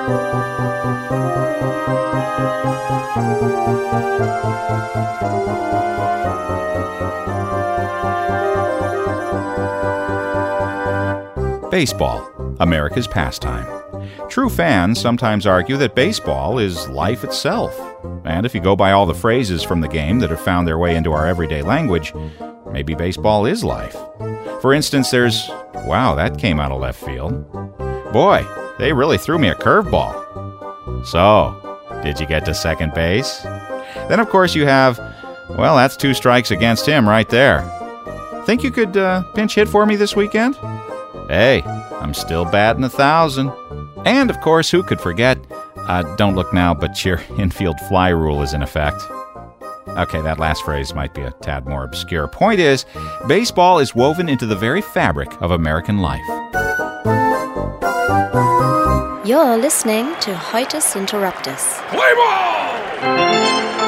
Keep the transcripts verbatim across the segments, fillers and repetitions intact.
Baseball, America's pastime. True fans sometimes argue that baseball is life itself. And if you go by all the phrases from the game that have found their way into our everyday language, maybe baseball is life. For instance, there's, wow, that came out of left field. Boy, they really threw me a curveball. So, did you get to second base? Then, of course, you have, well, that's two strikes against him right there. Think you could uh, pinch hit for me this weekend? Hey, I'm still batting a thousand. And, of course, who could forget? Uh, don't look now, but your infield fly rule is in effect. Okay, that last phrase might be a tad more obscure. Point is, baseball is woven into the very fabric of American life. You're listening to Hoitus Interruptus. Play ball!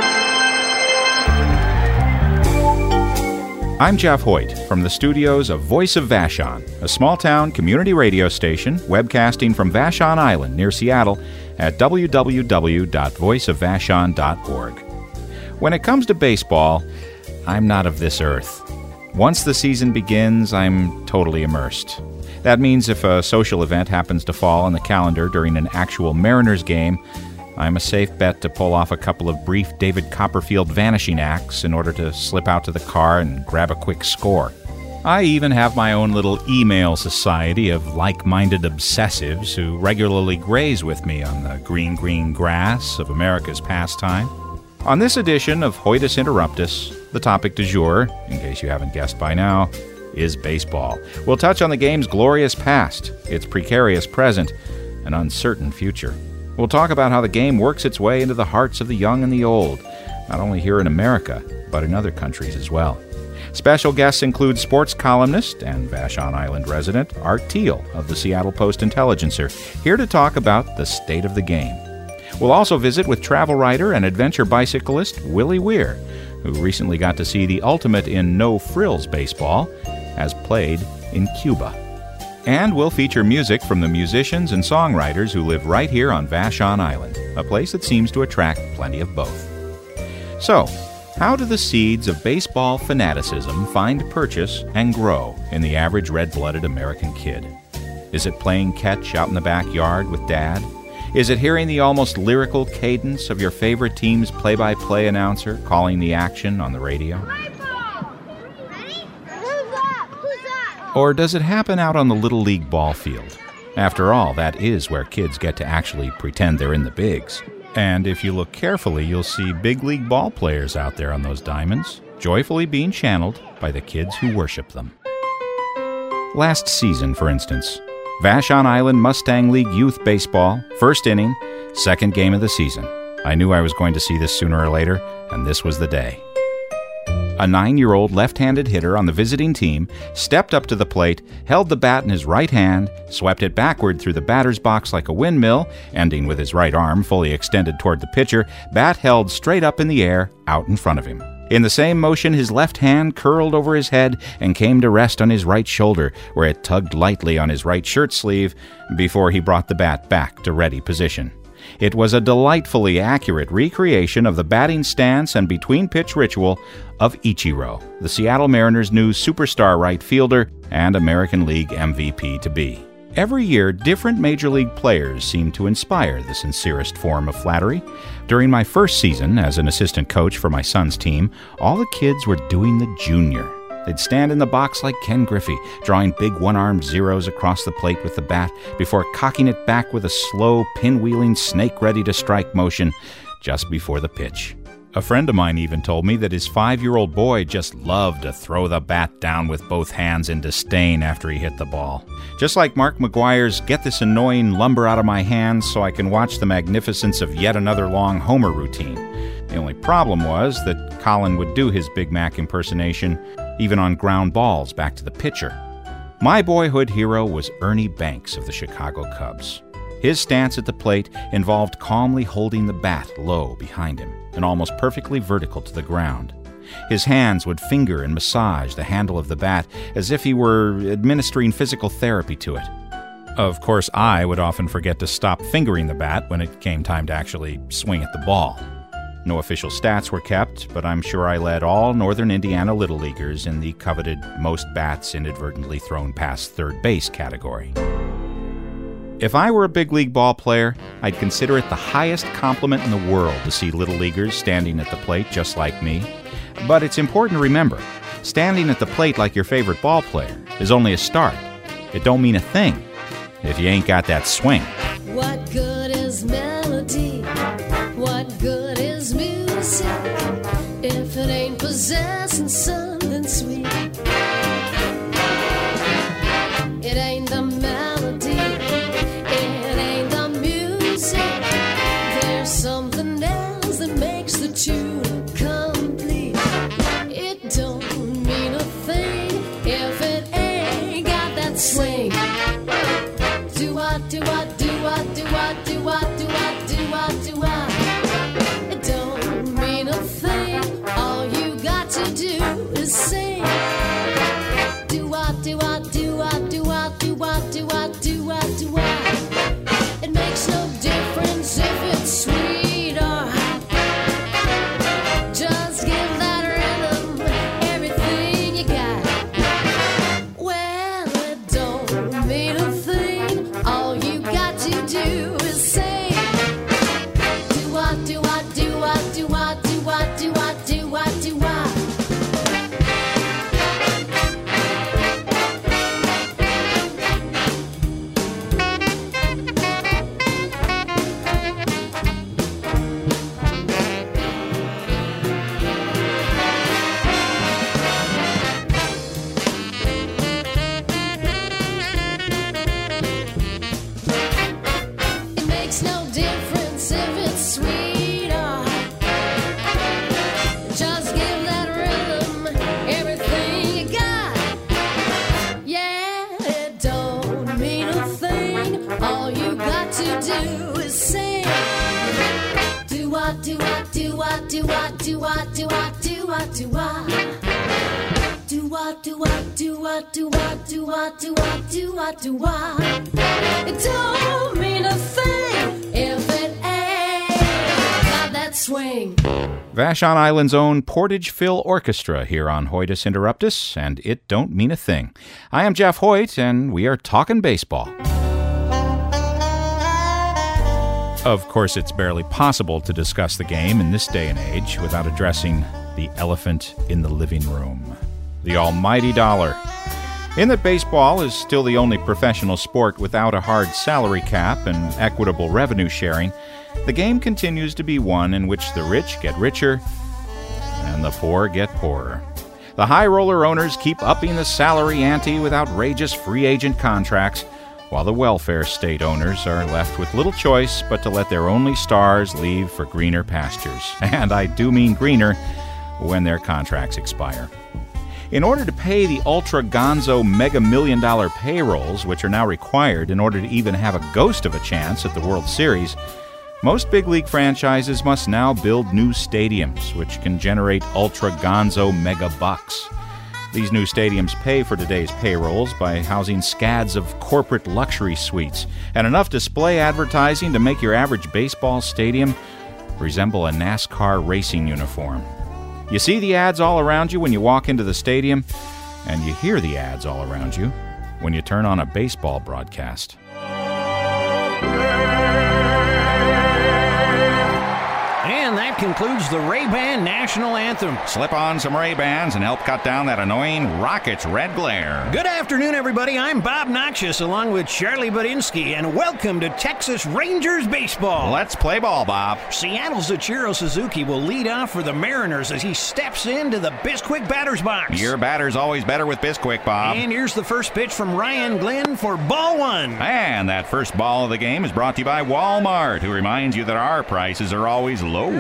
I'm Jeff Hoyt from the studios of Voice of Vashon, a small-town community radio station webcasting from Vashon Island near Seattle at w w w dot voice of vashon dot org. When it comes to baseball, I'm not of this earth. Once the season begins, I'm totally immersed. That means if a social event happens to fall on the calendar during an actual Mariners game, I'm a safe bet to pull off a couple of brief David Copperfield vanishing acts in order to slip out to the car and grab a quick score. I even have my own little email society of like-minded obsessives who regularly graze with me on the green, green grass of America's pastime. On this edition of Hoitus Interruptus, the topic du jour, in case you haven't guessed by now, is baseball. We'll touch on the game's glorious past, its precarious present, and uncertain future. We'll talk about how the game works its way into the hearts of the young and the old, not only here in America, but in other countries as well. Special guests include sports columnist and Vashon Island resident Art Thiel of the Seattle Post-Intelligencer, here to talk about the state of the game. We'll also visit with travel writer and adventure bicyclist Willie Weir, who recently got to see the ultimate in no-frills baseball, as played in Cuba. And we'll feature music from the musicians and songwriters who live right here on Vashon Island, a place that seems to attract plenty of both. So, how do the seeds of baseball fanaticism find purchase and grow in the average red-blooded American kid? Is it playing catch out in the backyard with Dad? Is it hearing the almost lyrical cadence of your favorite team's play-by-play announcer calling the action on the radio? Or does it happen out on the Little League ball field? After all, that is where kids get to actually pretend they're in the bigs. And if you look carefully, you'll see big league ball players out there on those diamonds, joyfully being channeled by the kids who worship them. Last season, for instance, Vashon Island Mustang League Youth Baseball, first inning, second game of the season. I knew I was going to see this sooner or later, and this was the day. A nine-year-old left-handed hitter on the visiting team stepped up to the plate, held the bat in his right hand, swept it backward through the batter's box like a windmill, ending with his right arm fully extended toward the pitcher, bat held straight up in the air, out in front of him. In the same motion, his left hand curled over his head and came to rest on his right shoulder, where it tugged lightly on his right shirt sleeve before he brought the bat back to ready position. It was a delightfully accurate recreation of the batting stance and between-pitch ritual of Ichiro, the Seattle Mariners' new superstar right fielder and American League M V P to be. Every year, different Major League players seem to inspire the sincerest form of flattery. During my first season as an assistant coach for my son's team, all the kids were doing the junior. They'd stand in the box like Ken Griffey, drawing big one-armed zeros across the plate with the bat before cocking it back with a slow, pinwheeling, snake-ready-to-strike motion just before the pitch. A friend of mine even told me that his five-year-old boy just loved to throw the bat down with both hands in disdain after he hit the ball. Just like Mark McGwire's "Get this annoying lumber out of my hands so I can watch the magnificence of yet another long homer" routine. The only problem was that Colin would do his Big Mac impersonation even on ground balls back to the pitcher. My boyhood hero was Ernie Banks of the Chicago Cubs. His stance at the plate involved calmly holding the bat low behind him and almost perfectly vertical to the ground. His hands would finger and massage the handle of the bat as if he were administering physical therapy to it. Of course, I would often forget to stop fingering the bat when it came time to actually swing at the ball. No official stats were kept, but I'm sure I led all Northern Indiana Little Leaguers in the coveted most bats inadvertently thrown past third base category. If I were a big league ball player, I'd consider it the highest compliment in the world to see Little Leaguers standing at the plate just like me. But it's important to remember, standing at the plate like your favorite ball player is only a start. It don't mean a thing if you ain't got that swing. What good is melody? What good is music if it ain't possessing something sweet? It ain't the melody, it ain't the music. There's something else that makes the tune complete. It don't mean a thing if it ain't got that swing. Do what, do what, do what, do what, do what, do what, do what, do what. It don't mean a thing. All you got to do is sing. Do what, do what, do what, do what, do what, do what, do what, do what. It makes no difference if it's sweet or hot. Just give that rhythm everything you got. Well, it don't mean a thing. All you got to do is say, do what, do what, do what, do what, do what, do what, do what, do what. It makes no difference if it's sweet or hot. Just give that rhythm everything you got. Yeah, it don't mean a thing. All you got to do is sing. Do what, do what, do what, do what, do what, do what, do what, do what. Do what, do what, do what, do what, do what, do what, do what, do what. It don't mean a thing if it ain't got that swing. Vashon Island's own Portage Phil Orchestra here on Hoytus Interruptus, and it don't mean a thing. I am Jeff Hoyt, and we are talking baseball. Of course, it's barely possible to discuss the game in this day and age without addressing the elephant in the living room, the almighty dollar. In that baseball is still the only professional sport without a hard salary cap and equitable revenue sharing, the game continues to be one in which the rich get richer and the poor get poorer. The high roller owners keep upping the salary ante with outrageous free agent contracts, while the welfare state owners are left with little choice but to let their only stars leave for greener pastures. And I do mean greener when their contracts expire. In order to pay the ultra gonzo mega million dollar payrolls, which are now required in order to even have a ghost of a chance at the World Series, most big league franchises must now build new stadiums, which can generate ultra gonzo mega bucks. These new stadiums pay for today's payrolls by housing scads of corporate luxury suites and enough display advertising to make your average baseball stadium resemble a NASCAR racing uniform. You see the ads all around you when you walk into the stadium, and you hear the ads all around you when you turn on a baseball broadcast. And that concludes the Ray-Ban National Anthem. Slip on some Ray-Bans and help cut down that annoying Rockets red glare. Good afternoon, everybody. I'm Bob Noxious along with Charlie Badinsky, and welcome to Texas Rangers Baseball. Let's play ball, Bob. Seattle's Ichiro Suzuki will lead off for the Mariners as he steps into the Bisquick batter's box. Your batter's always better with Bisquick, Bob. And here's the first pitch from Ryan Glenn for ball one. And that first ball of the game is brought to you by Walmart, who reminds you that our prices are always low and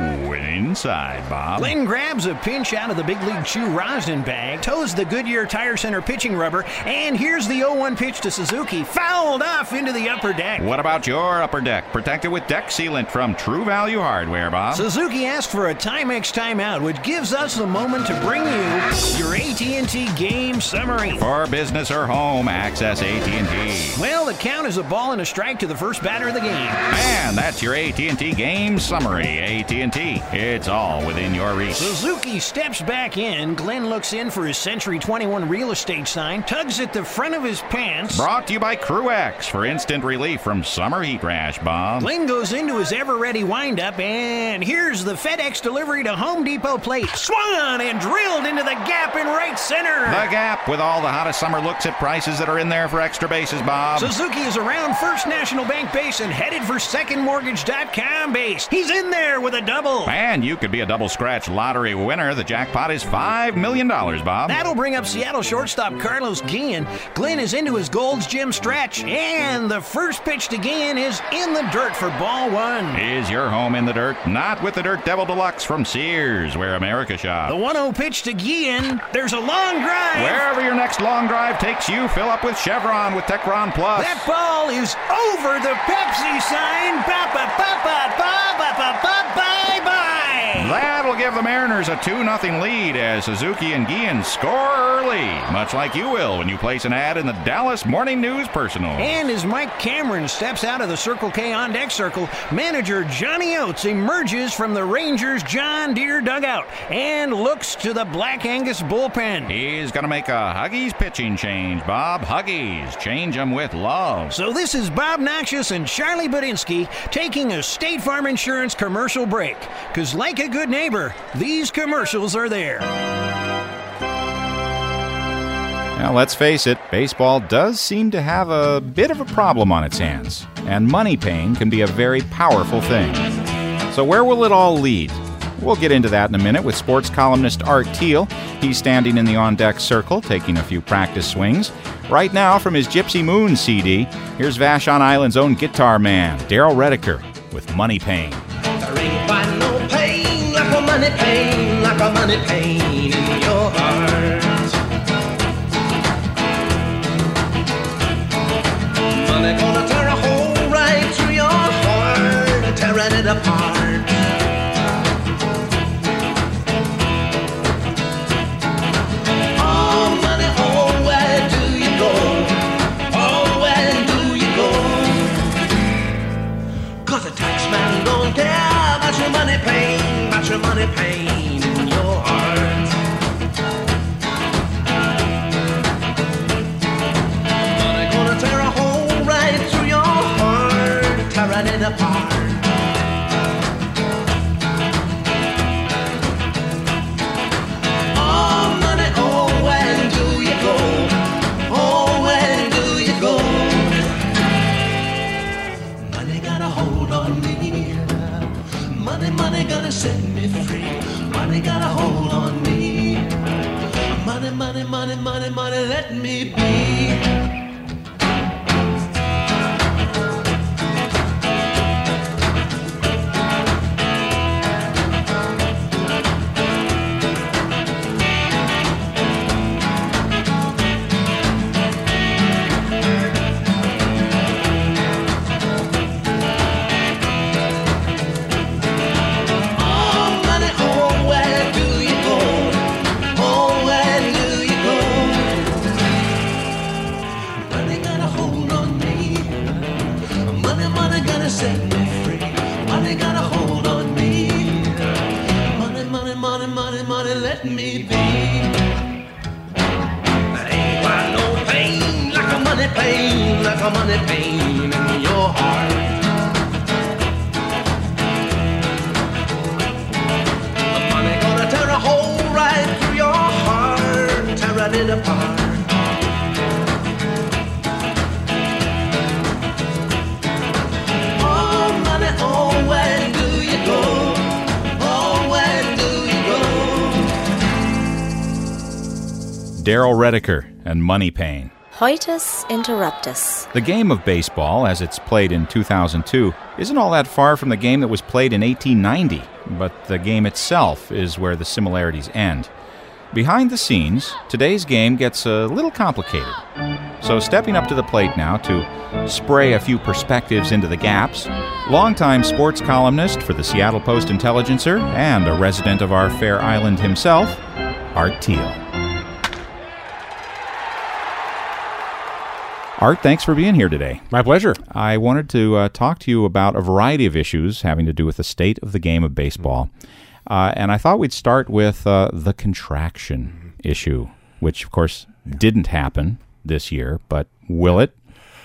inside, Bob. Glenn grabs a pinch out of the Big League Chew rosin bag, toes the Goodyear Tire Center pitching rubber, and here's the oh one pitch to Suzuki, fouled off into the upper deck. What about your upper deck? Protected with deck sealant from True Value Hardware, Bob. Suzuki asked for a Timex timeout, which gives us the moment to bring you your A T and T game summary. For business or home, access A T and T. Well, the count is a ball and a strike to the first batter of the game. And that's your A T and T game summary. A T and T, it's all within your reach. Suzuki steps back in. Glenn looks in for his Century twenty-one real estate sign, tugs at the front of his pants. Brought to you by Crew-X for instant relief from summer heat rash, Bob. Glenn goes into his ever-ready windup, and here's the FedEx delivery to Home Depot plate. Swung and drilled into the gap in right center. The Gap, with all the hottest summer looks at prices that are in there for extra bases, Bob. Suzuki is around First National Bank base and headed for second mortgage dot com base. He's in there with a double. And you could be a double scratch lottery winner. The jackpot is five million dollars, Bob. That'll bring up Seattle shortstop Carlos Guillen. Glenn is into his Gold's Gym stretch, and the first pitch to Guillen is in the dirt for ball one. Is your home in the dirt? Not with the Dirt Devil Deluxe from Sears, where America shops. The one oh pitch to Guillen. There's a long drive. Wherever your next long drive takes you, fill up with Chevron with Techron Plus. That ball is over the Pepsi sign. Ba ba ba ba ba ba ba ba bye bye. That'll give the Mariners a two nothing lead as Suzuki and Guillen score early, much like you will when you place an ad in the Dallas Morning News Personal. And as Mike Cameron steps out of the Circle K on deck circle, manager Johnny Oates emerges from the Rangers' John Deere dugout and looks to the Black Angus bullpen. He's going to make a Huggies pitching change, Bob. Huggies, change them with love. So this is Bob Noxious and Charlie Budinsky taking a State Farm Insurance commercial break. Because like a good neighbor, these commercials are there. Now, let's face it, baseball does seem to have a bit of a problem on its hands, and money pain can be a very powerful thing. So where will it all lead? We'll get into that in a minute with sports columnist Art Thiel. He's standing in the on-deck circle, taking a few practice swings. Right now, from his Gypsy Moon C D, here's Vashon Island's own guitar man, Daryl Redeker, with Money Pain. There ain't quite no pain like a money pain, like a money pain in your heart. Money gonna tear a hole right through your heart, tearing it apart. Oh, money, oh, where do you go? Oh, where do you go? 'Cause the tax man don't care about your money pain, about your money pain in your heart. Money gonna tear a hole right through your heart, tearing it apart. Oh, money, oh, where do you go? Oh, where do you go? Money got a hold on me. Money, money gonna set me free. Money got a hold on me. Money, money, money, money, money, let me be. Daryl Redeker and Money Pain. Hoitus Interruptus. The game of baseball, as it's played in two thousand two, isn't all that far from the game that was played in eighteen ninety. but the game itself is where the similarities end. Behind the scenes, today's game gets a little complicated. So stepping up to the plate now to spray a few perspectives into the gaps, longtime sports columnist for the Seattle Post-Intelligencer and a resident of our fair island himself, Art Thiel. Art, thanks for being here today. My pleasure. I wanted to uh, talk to you about a variety of issues having to do with the state of the game of baseball. Uh, and I thought we'd start with uh, the contraction issue, which, of course, didn't happen this year, but will it?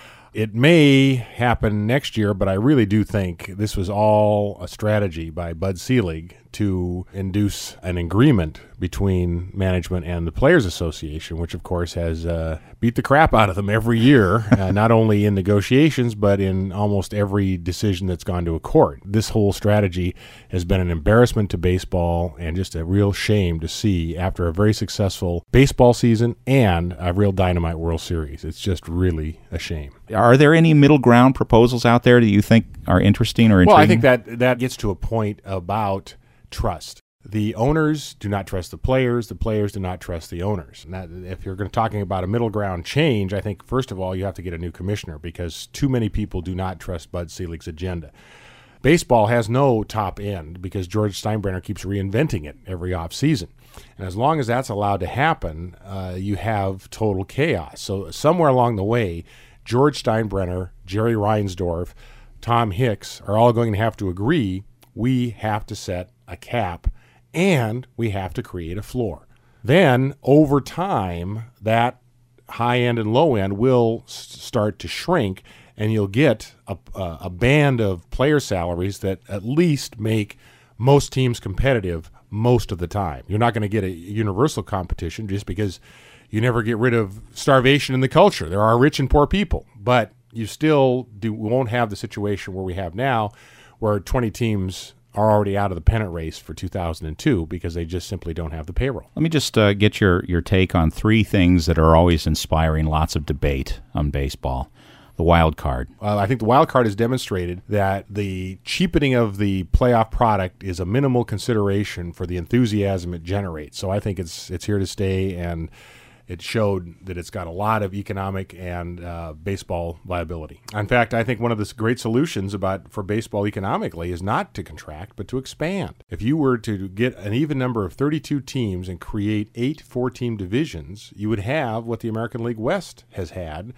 It may happen next year, but I really do think this was all a strategy by Bud Selig to induce an agreement between management and the Players Association, which, of course, has uh, beat the crap out of them every year, uh, not only in negotiations, but in almost every decision that's gone to a court. This whole strategy has been an embarrassment to baseball and just a real shame to see after a very successful baseball season and a real dynamite World Series. It's just really a shame. Are there any middle ground proposals out there that you think are interesting or intriguing? Well, I think that that gets to a point about trust. The owners do not trust the players. The players do not trust the owners. And that, if you're going to talking about a middle ground change, I think, first of all, you have to get a new commissioner because too many people do not trust Bud Selig's agenda. Baseball has no top end because George Steinbrenner keeps reinventing it every offseason. And as long as that's allowed to happen, uh, you have total chaos. So somewhere along the way, George Steinbrenner, Jerry Reinsdorf, Tom Hicks are all going to have to agree we have to set a cap and we have to create a floor. Then, over time, that high end and low end will s- start to shrink, and you'll get a, a, a band of player salaries that at least make most teams competitive most of the time. You're not going to get a universal competition just because you never get rid of starvation in the culture. There are rich and poor people, but you still do won't have the situation where we have now, where twenty teams are already out of the pennant race for two thousand two because they just simply don't have the payroll. Let me just uh, get your, your take on three things that are always inspiring lots of debate on baseball. The wild card. Uh, I think the wild card has demonstrated that the cheapening of the playoff product is a minimal consideration for the enthusiasm it generates. So I think it's it's here to stay, and it showed that it's got a lot of economic and uh, baseball viability. In fact, I think one of the great solutions about for baseball economically is not to contract, but to expand. If you were to get an even number of thirty-two teams and create eight four-team divisions, you would have what the American League West has had,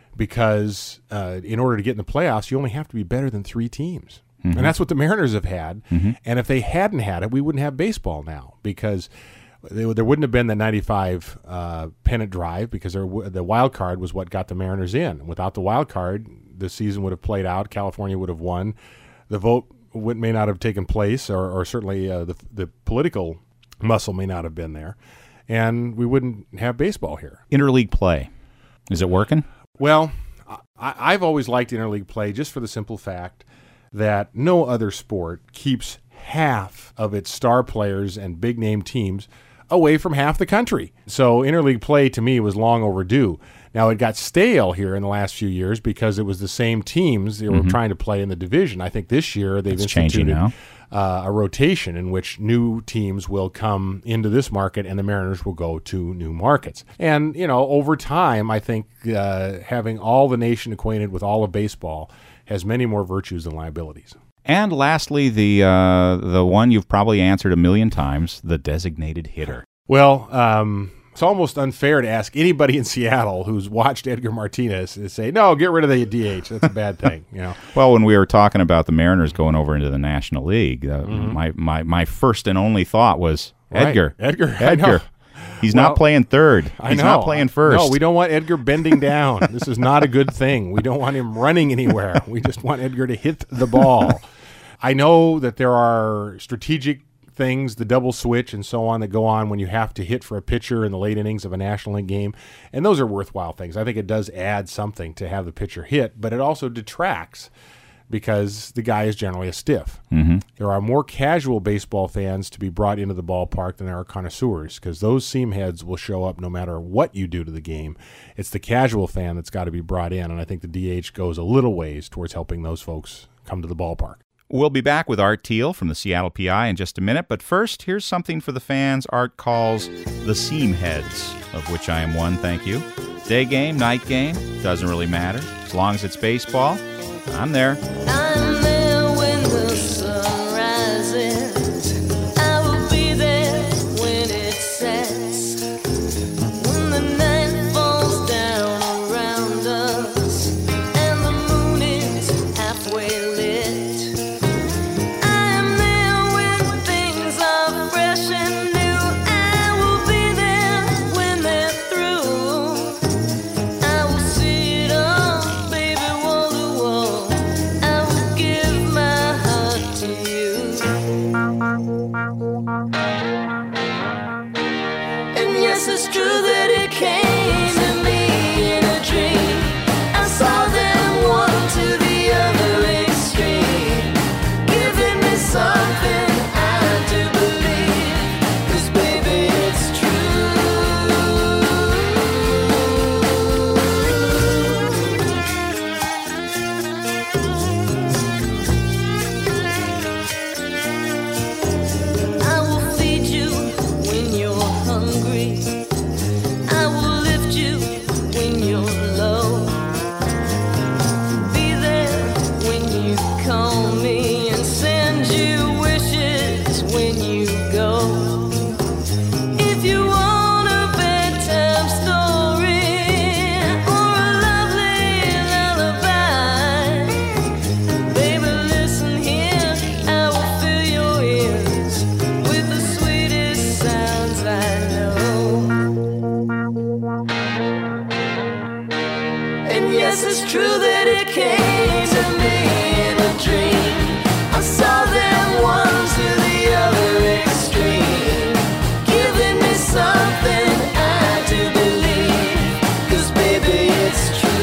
because uh, in order to get in the playoffs, you only have to be better than three teams. Mm-hmm. And that's what the Mariners have had. Mm-hmm. And if they hadn't had it, we wouldn't have baseball now, because They, there wouldn't have been the ninety-five uh, pennant drive because there, the wild card was what got the Mariners in. Without the wild card, the season would have played out. California would have won. The vote would, may not have taken place, or, or certainly uh, the, the political muscle may not have been there, and we wouldn't have baseball here. Interleague play. Is it working? Well, I, I've always liked interleague play just for the simple fact that no other sport keeps half of its star players and big-name teams away from half the country. So interleague play to me was long overdue. Now it got stale here in the last few years because it was the same teams that mm-hmm. were trying to play in the division. I think this year they've it's instituted now. Uh, a rotation in which new teams will come into this market and the Mariners will go to new markets. And, you know, over time, I think uh, having all the nation acquainted with all of baseball has many more virtues than liabilities. And lastly, the uh, the one you've probably answered a million times, the designated hitter. Well, um, it's almost unfair to ask anybody in Seattle who's watched Edgar Martinez to say, no, get rid of the D H. That's a bad thing. You know. Well, when we were talking about the Mariners going over into the National League, uh, mm-hmm. my, my, my first and only thought was Edgar. Right. Edgar. Edgar. He's well, not playing third. I He's know. not playing first. No, we don't want Edgar bending down. This is not a good thing. We don't want him running anywhere. We just want Edgar to hit the ball. I know that there are strategic things, the double switch and so on, that go on when you have to hit for a pitcher in the late innings of a National League game, and those are worthwhile things. I think it does add something to have the pitcher hit, but it also detracts because the guy is generally a stiff. Mm-hmm. There are more casual baseball fans to be brought into the ballpark than there are connoisseurs, because those seam heads will show up no matter what you do to the game. It's the casual fan that's got to be brought in, and I think the D H goes a little ways towards helping those folks come to the ballpark. We'll be back with Art Teal from the Seattle P I in just a minute, but first, here's something for the fans Art calls the seam heads, of which I am one, thank you. Day game, night game, doesn't really matter. As long as it's baseball, I'm there. I'm there when the sun rises. I will be there when it sets. When the night falls down around us and the moon is halfway lit. I am there when things are fresh and new. I will be there when they're through. I will see it all, baby, wall to wall. I will give my heart to you. And yes, it's true that it came to me in a dream. I saw them one to the other extreme, giving me something I do believe. 'Cause baby, it's true. I will feed you when you're hungry. I will lift you when you're low. Be there when you call me and send you wishes when you go. If you want a bedtime story or a lovely lullaby, baby, listen here. I will fill your ears with the sweetest sounds I know. And yes, it's true that it came to me in a dream. I saw them one to the other extreme, giving me something I do believe. 'Cause baby, it's true.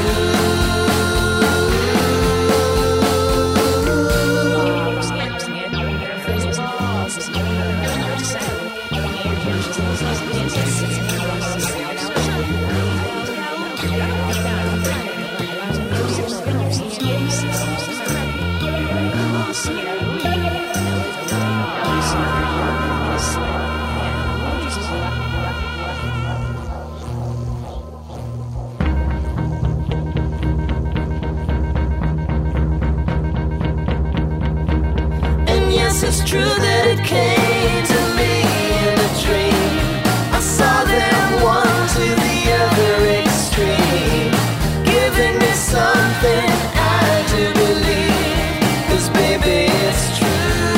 And yes, it's true that it came to me in a dream. I saw them one to the other extreme, giving me something I do believe. 'Cause baby, it's true.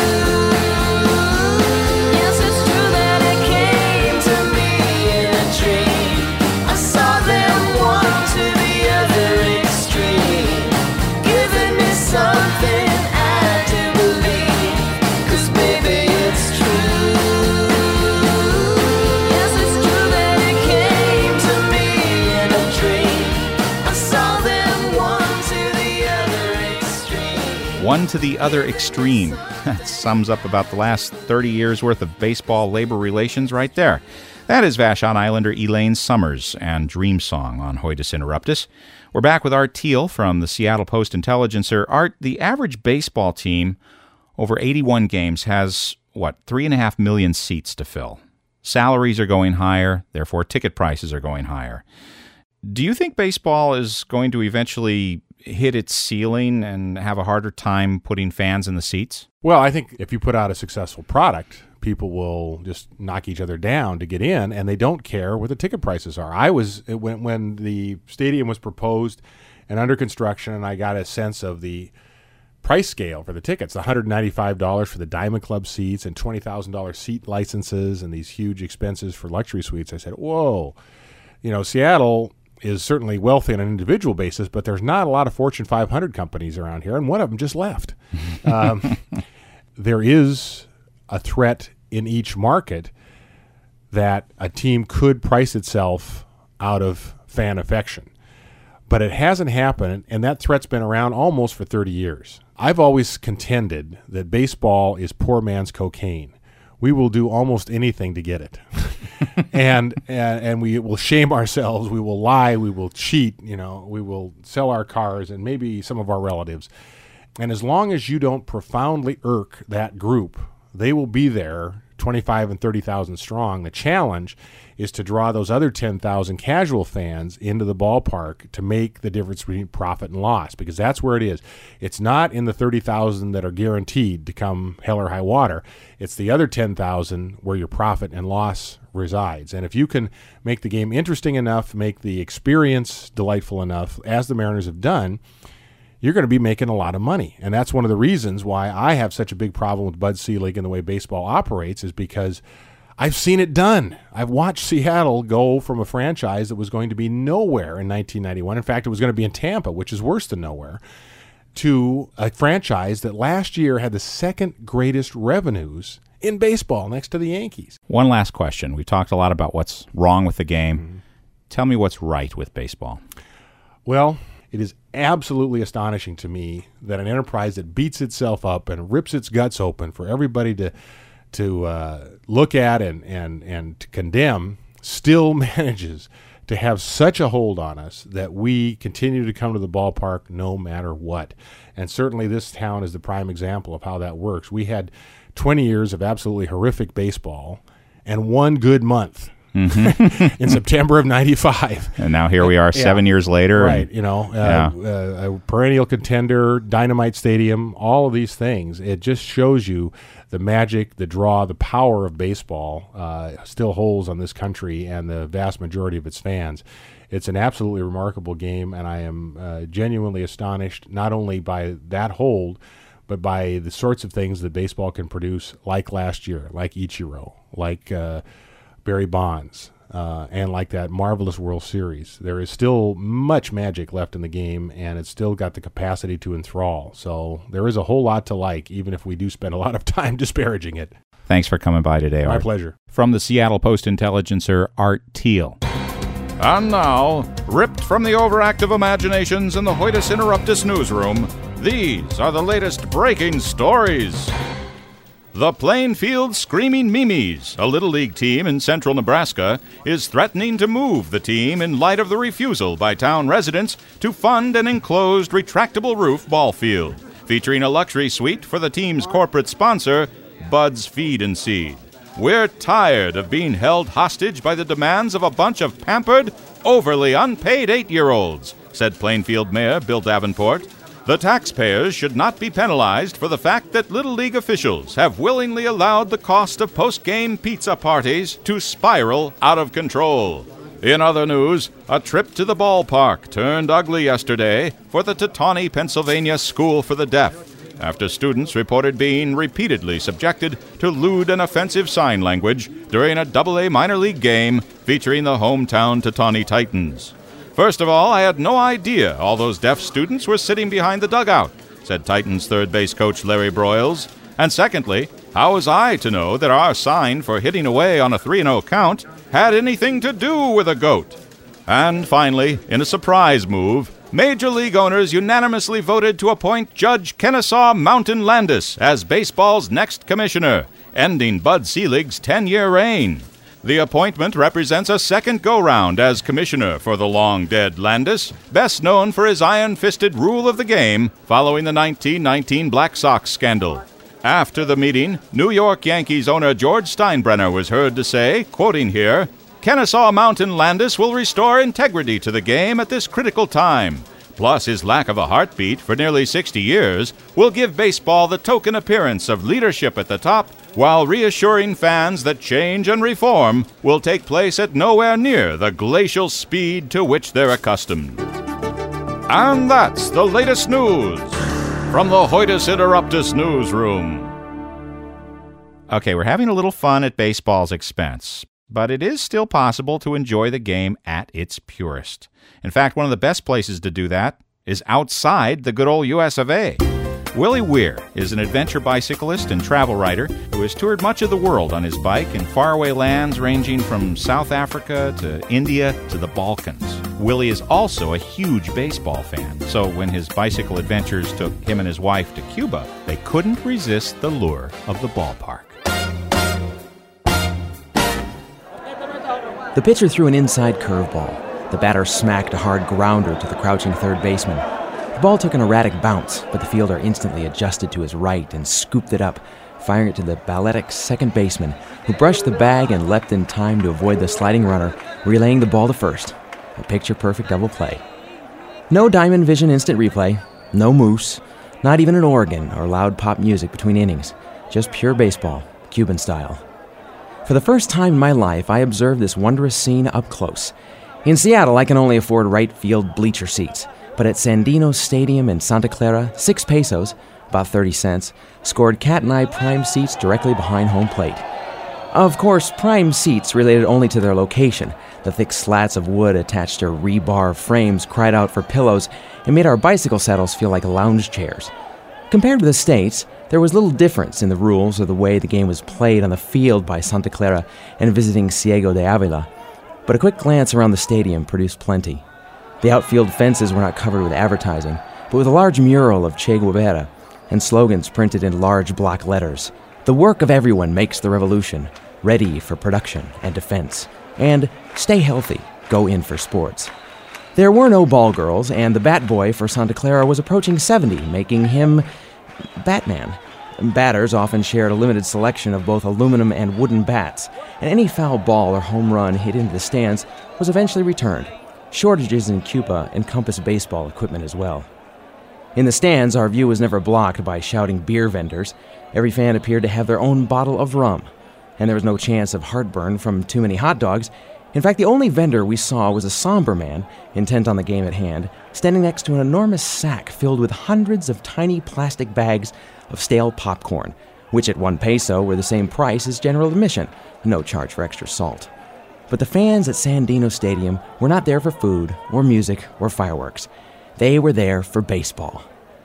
Yes, it's true that it came to me in a dream. I saw them one to the other extreme, giving me something I do believe. 'Cause baby, it's true. Yes, it's true that it came to me in a dream. I saw them one to the other extreme. One to the other extreme. That sums up about the last thirty years worth of baseball labor relations right there. That is Vashon Islander Elaine Summers and Dream Song on Hoytus Interruptus. We're back with Art Teal from the Seattle Post-Intelligencer. Art, the average baseball team over eighty-one games has, what, three and a half million seats to fill. Salaries are going higher, therefore ticket prices are going higher. Do you think baseball is going to eventually hit its ceiling and have a harder time putting fans in the seats? Well, I think if you put out a successful product, people will just knock each other down to get in, and they don't care what the ticket prices are. I was when when the stadium was proposed and under construction, and I got a sense of the price scale for the tickets, one hundred ninety-five dollars for the Diamond Club seats and twenty thousand dollars seat licenses and these huge expenses for luxury suites. I said, whoa, you know, Seattle is certainly wealthy on an individual basis, but there's not a lot of Fortune five hundred companies around here, and one of them just left. um, there is a threat in each market that a team could price itself out of fan affection. But it hasn't happened, and that threat's been around almost for thirty years. I've always contended that baseball is poor man's cocaine. We will do almost anything to get it. and, and and we will shame ourselves, we will lie, we will cheat, you know, we will sell our cars and maybe some of our relatives. And as long as you don't profoundly irk that group, they will be there twenty-five and thirty thousand strong. The challenge is to draw those other ten thousand casual fans into the ballpark to make the difference between profit and loss, because that's where it is. It's not in the thirty thousand that are guaranteed to come hell or high water. It's the other ten thousand where your profit and loss resides. And if you can make the game interesting enough, make the experience delightful enough, as the Mariners have done, you're going to be making a lot of money. And that's one of the reasons why I have such a big problem with Bud Selig and the way baseball operates, is because I've seen it done. I've watched Seattle go from a franchise that was going to be nowhere in nineteen ninety-one. In fact, it was going to be in Tampa, which is worse than nowhere, to a franchise that last year had the second greatest revenues in baseball next to the Yankees. One last question. We've talked a lot about what's wrong with the game. Mm-hmm. Tell me what's right with baseball. Well, it is absolutely astonishing to me that an enterprise that beats itself up and rips its guts open for everybody to to uh, look at and, and, and to condemn still manages to have such a hold on us that we continue to come to the ballpark no matter what. And certainly this town is the prime example of how that works. We had twenty years of absolutely horrific baseball and one good month. Mm-hmm. in September of ninety-five. And now here we are seven yeah. years later. Right, and, you know, uh, yeah. uh, a perennial contender, Dynamite Stadium, all of these things. It just shows you the magic, the draw, the power of baseball uh, still holds on this country and the vast majority of its fans. It's an absolutely remarkable game, and I am uh, genuinely astonished not only by that hold, but by the sorts of things that baseball can produce, like last year, like Ichiro, like uh, Barry Bonds, uh, and like that marvelous World Series. There is still much magic left in the game, and it's still got the capacity to enthrall. So there is a whole lot to like, even if we do spend a lot of time disparaging it. Thanks for coming by today, Art. My pleasure. From the Seattle Post-Intelligencer, Art Thiel. And now, ripped from the overactive imaginations in the Hoytus Interruptus newsroom, these are the latest breaking stories. The Plainfield Screaming Mimes, a Little League team in central Nebraska, is threatening to move the team in light of the refusal by town residents to fund an enclosed retractable roof ball field, featuring a luxury suite for the team's corporate sponsor, Bud's Feed and Seed. We're tired of being held hostage by the demands of a bunch of pampered, overly unpaid eight-year-olds, said Plainfield Mayor Bill Davenport. The taxpayers should not be penalized for the fact that Little League officials have willingly allowed the cost of post-game pizza parties to spiral out of control. In other news, a trip to the ballpark turned ugly yesterday for the Tatani, Pennsylvania School for the Deaf, after students reported being repeatedly subjected to lewd and offensive sign language during a double A minor league game featuring the hometown Tatani Titans. First of all, I had no idea all those deaf students were sitting behind the dugout, said Titans third base coach Larry Broyles. And secondly, how was I to know that our sign for hitting away on a three and oh count had anything to do with a goat? And finally, in a surprise move, Major League owners unanimously voted to appoint Judge Kennesaw Mountain Landis as baseball's next commissioner, ending Bud Selig's ten-year reign. The appointment represents a second go-round as commissioner for the long-dead Landis, best known for his iron-fisted rule of the game following the nineteen nineteen Black Sox scandal. After the meeting, New York Yankees owner George Steinbrenner was heard to say, quoting here, "Kennesaw Mountain Landis will restore integrity to the game at this critical time. Plus, his lack of a heartbeat for nearly sixty years will give baseball the token appearance of leadership at the top, while reassuring fans that change and reform will take place at nowhere near the glacial speed to which they're accustomed." And that's the latest news from the Hoytus Interruptus newsroom. Okay, we're having a little fun at baseball's expense, but it is still possible to enjoy the game at its purest. In fact, one of the best places to do that is outside the good old U S of A. Willie Weir is an adventure bicyclist and travel writer who has toured much of the world on his bike in faraway lands ranging from South Africa to India to the Balkans. Willie is also a huge baseball fan, so when his bicycle adventures took him and his wife to Cuba, they couldn't resist the lure of the ballpark. The pitcher threw an inside curveball. The batter smacked a hard grounder to the crouching third baseman. The ball took an erratic bounce, but the fielder instantly adjusted to his right and scooped it up, firing it to the balletic second baseman, who brushed the bag and leapt in time to avoid the sliding runner, relaying the ball to first. A picture-perfect double play. No Diamond Vision instant replay, no moose, not even an organ or loud pop music between innings, just pure baseball, Cuban style. For the first time in my life, I observed this wondrous scene up close. In Seattle, I can only afford right field bleacher seats, but at Sandino Stadium in Santa Clara, six pesos, about thirty cents, scored cat and eye prime seats directly behind home plate. Of course, prime seats related only to their location. The thick slats of wood attached to rebar frames cried out for pillows and made our bicycle saddles feel like lounge chairs. Compared to the States, there was little difference in the rules or the way the game was played on the field by Santa Clara and visiting Ciego de Avila, but a quick glance around the stadium produced plenty. The outfield fences were not covered with advertising, but with a large mural of Che Guevara and slogans printed in large block letters. The work of everyone makes the revolution, ready for production and defense, and stay healthy, go in for sports. There were no ball girls, and the bat boy for Santa Clara was approaching seventy, making him Batman. Batters often shared a limited selection of both aluminum and wooden bats, and any foul ball or home run hit into the stands was eventually returned. Shortages in Cuba encompass baseball equipment as well. In the stands, our view was never blocked by shouting beer vendors. Every fan appeared to have their own bottle of rum, and there was no chance of heartburn from too many hot dogs. In fact, the only vendor we saw was a somber man, intent on the game at hand, standing next to an enormous sack filled with hundreds of tiny plastic bags of stale popcorn, which at one peso were the same price as general admission, no charge for extra salt. But the fans at Sandino Stadium were not there for food, or music, or fireworks. They were there for baseball.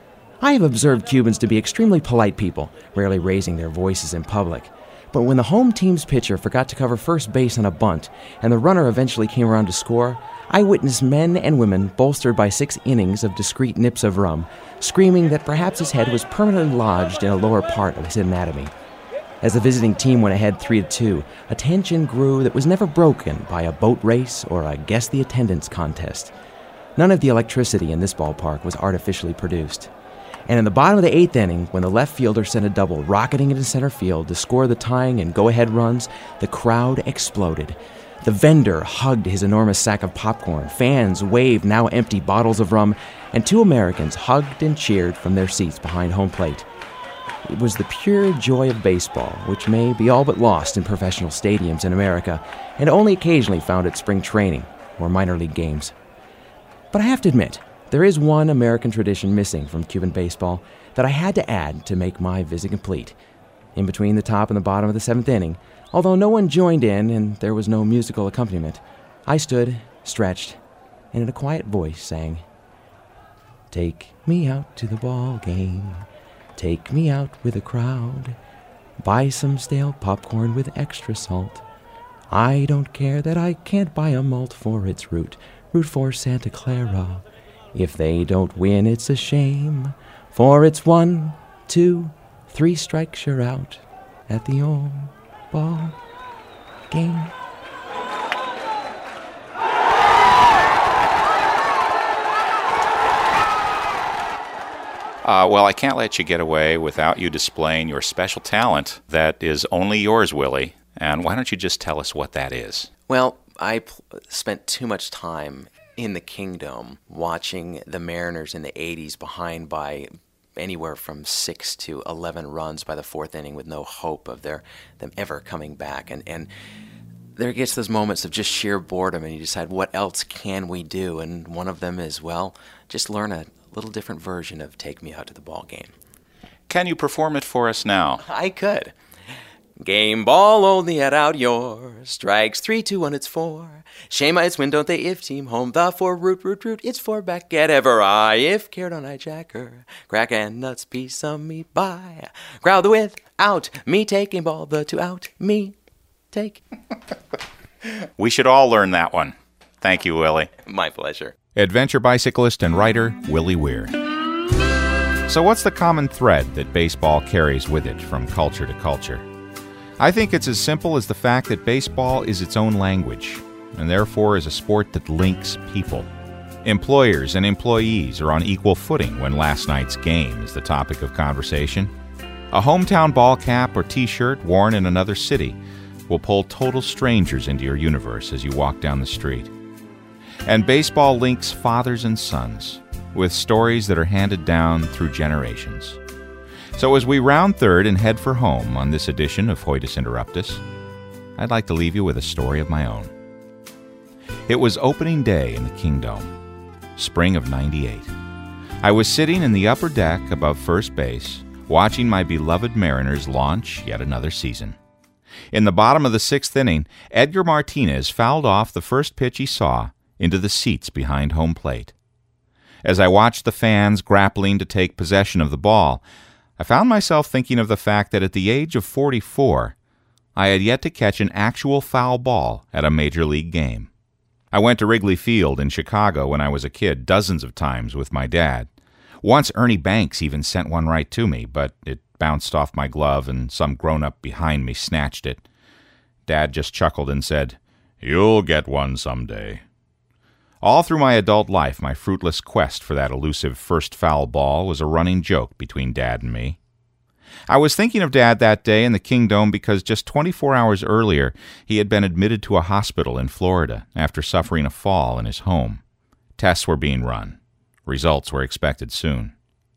I have observed Cubans to be extremely polite people, rarely raising their voices in public. But when the home team's pitcher forgot to cover first base on a bunt, and the runner eventually came around to score, I witnessed men and women, bolstered by six innings of discreet nips of rum, screaming that perhaps his head was permanently lodged in a lower part of his anatomy. As the visiting team went ahead three to two, a tension grew that was never broken by a boat race or a guess the attendance contest. None of the electricity in this ballpark was artificially produced. And in the bottom of the eighth inning, when the left fielder sent a double rocketing into center field to score the tying and go-ahead runs, the crowd exploded. The vendor hugged his enormous sack of popcorn, fans waved now empty bottles of rum, and two Americans hugged and cheered from their seats behind home plate. It was the pure joy of baseball, which may be all but lost in professional stadiums in America, and only occasionally found at spring training or minor league games. But I have to admit, there is one American tradition missing from Cuban baseball that I had to add to make my visit complete. In between the top and the bottom of the seventh inning, although no one joined in and there was no musical accompaniment, I stood, stretched, and in a quiet voice sang, "Take me out to the ball game, take me out with a crowd, buy some stale popcorn with extra salt. I don't care that I can't buy a malt for its root, root for Santa Clara. If they don't win, it's a shame, for it's one, two, three strikes you're out at the old ball game." Uh, well, I can't let you get away without you displaying your special talent that is only yours, Willie. And why don't you just tell us what that is? Well, I pl- spent too much time in the Kingdom watching the Mariners in the eighties behind by anywhere from six to eleven runs by the fourth inning with no hope of their them ever coming back. And, and there gets those moments of just sheer boredom, and you decide, what else can we do? And one of them is, well, just learn a little different version of Take Me Out to the Ball Game. Can you perform it for us now? I could. Game ball only at out yours. Strikes three, two, one, it's four. Shame I it's win, don't they, if team home. The four, root, root, root, it's four back, get ever I. If cared on I jacker. Crack and nuts, piece of meat by. Crowd the width, out. Me taking ball, the two out. Me take. We should all learn that one. Thank you, Willie. My pleasure. Adventure bicyclist and writer, Willie Weir. So what's the common thread that baseball carries with it from culture to culture? I think it's as simple as the fact that baseball is its own language, and therefore is a sport that links people. Employers and employees are on equal footing when last night's game is the topic of conversation. A hometown ball cap or t-shirt worn in another city will pull total strangers into your universe as you walk down the street. And baseball links fathers and sons with stories that are handed down through generations. So as we round third and head for home on this edition of Hoitus Interruptus, I'd like to leave you with a story of my own. It was opening day in the Kingdome, spring of ninety-eight. I was sitting in the upper deck above first base, watching my beloved Mariners launch yet another season. In the bottom of the sixth inning, Edgar Martinez fouled off the first pitch he saw into the seats behind home plate. As I watched the fans grappling to take possession of the ball, I found myself thinking of the fact that at the age of forty-four, I had yet to catch an actual foul ball at a major league game. I went to Wrigley Field in Chicago when I was a kid dozens of times with my dad. Once Ernie Banks even sent one right to me, but it bounced off my glove and some grown-up behind me snatched it. Dad just chuckled and said, "You'll get one someday." All through my adult life, my fruitless quest for that elusive first foul ball was a running joke between Dad and me. I was thinking of Dad that day in the Kingdome because just twenty-four hours earlier, he had been admitted to a hospital in Florida after suffering a fall in his home. Tests were being run. Results were expected soon.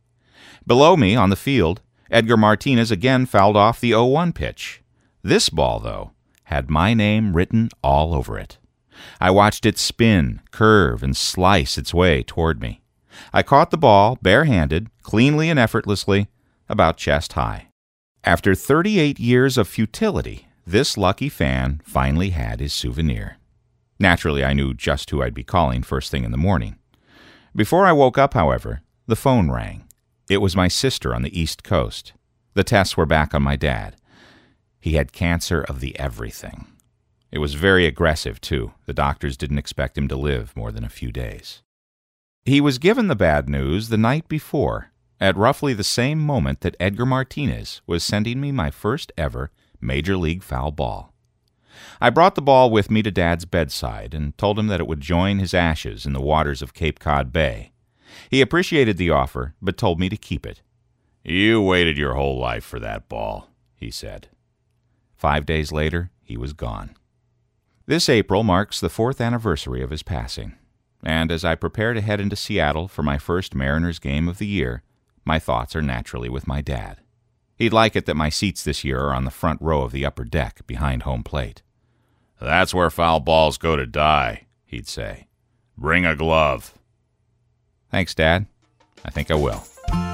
Below me, on the field, Edgar Martinez again fouled off the oh one pitch. This ball, though, had my name written all over it. I watched it spin, curve, and slice its way toward me. I caught the ball, barehanded, cleanly and effortlessly, about chest high. After thirty-eight years of futility, this lucky fan finally had his souvenir. Naturally, I knew just who I'd be calling first thing in the morning. Before I woke up, however, the phone rang. It was my sister on the East Coast. The tests were back on my dad. He had cancer of the everything. It was very aggressive, too. The doctors didn't expect him to live more than a few days. He was given the bad news the night before, at roughly the same moment that Edgar Martinez was sending me my first ever Major League foul ball. I brought the ball with me to Dad's bedside and told him that it would join his ashes in the waters of Cape Cod Bay. He appreciated the offer, but told me to keep it. "You waited your whole life for that ball," he said. Five days later, he was gone. This April marks the fourth anniversary of his passing, and as I prepare to head into Seattle for my first Mariners game of the year, my thoughts are naturally with my dad. He'd like it that my seats this year are on the front row of the upper deck behind home plate. "That's where foul balls go to die," he'd say. "Bring a glove." Thanks, Dad. I think I will.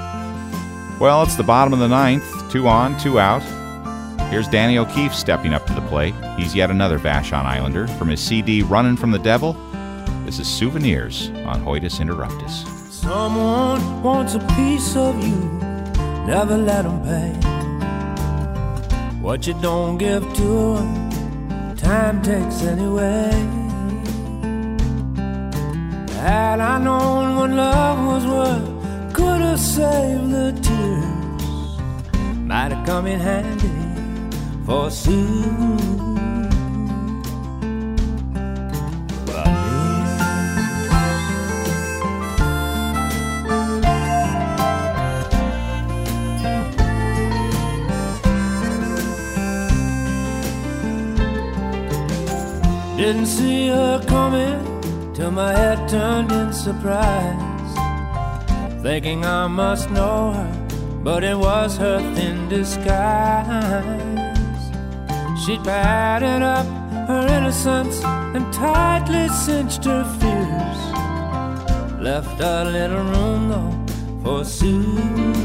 Well, it's the bottom of the ninth, two on, two out. Here's Danny O'Keefe stepping up to the plate. He's yet another Vashon Islander. From his C D Runnin' from the Devil, this is Souvenirs on Hoitus Interruptus. Someone wants a piece of you, never let them pay. What you don't give to them, time takes anyway. Had I known what love was worth, could have saved the tears. Might have come in handy for soon. Didn't see her coming till my head turned in surprise, thinking I must know her, but it was her thin disguise. She'd padded up her innocence and tightly cinched her fears, left a little room though for Sue.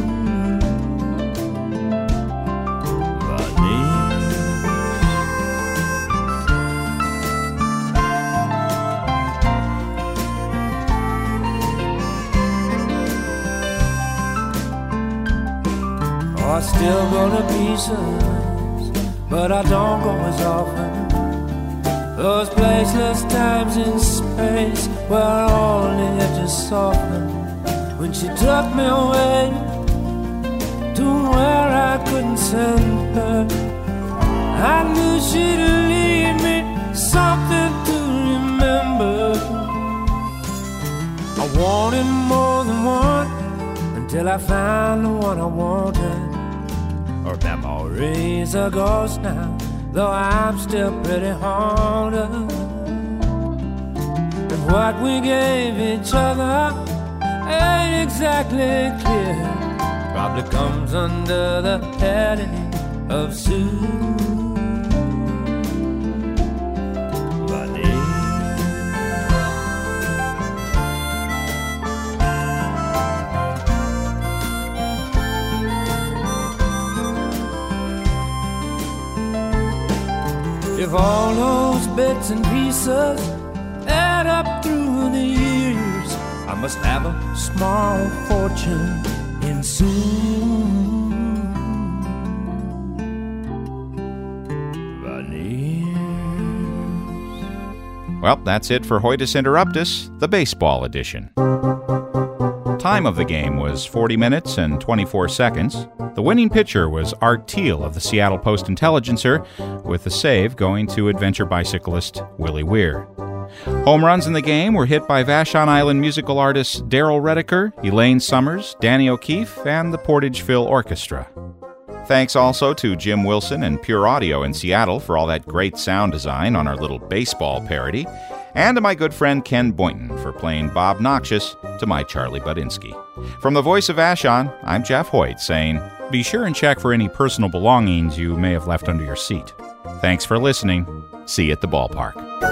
I still go to pieces, but I don't go as often. Those placeless times in space where all the edges soften. When she took me away to where I couldn't send her, I knew she'd leave me something to remember. wanted more than one until I found the one I wanted. Her memory's a ghost now, though I'm still pretty haunted. And what we gave each other ain't exactly clear. Probably comes under the heading of Sue. If all those bits and pieces add up through the years, I must have a small fortune in souvenirs. Well, that's it for Hoytus Interruptus, the baseball edition. Time of the game was forty minutes and twenty-four seconds. The winning pitcher was Art Thiel of the Seattle Post-Intelligencer, with the save going to adventure bicyclist Willie Weir. Home runs in the game were hit by Vashon Island musical artists Daryl Rediker, Elaine Summers, Danny O'Keefe, and the Portage Phil Orchestra. Thanks also to Jim Wilson and Pure Audio in Seattle for all that great sound design on our little baseball parody, and to my good friend Ken Boynton for playing Bob Noxious to my Charlie Budinsky. From the voice of Vashon, I'm Jeff Hoyt saying, be sure and check for any personal belongings you may have left under your seat. Thanks for listening. See you at the ballpark.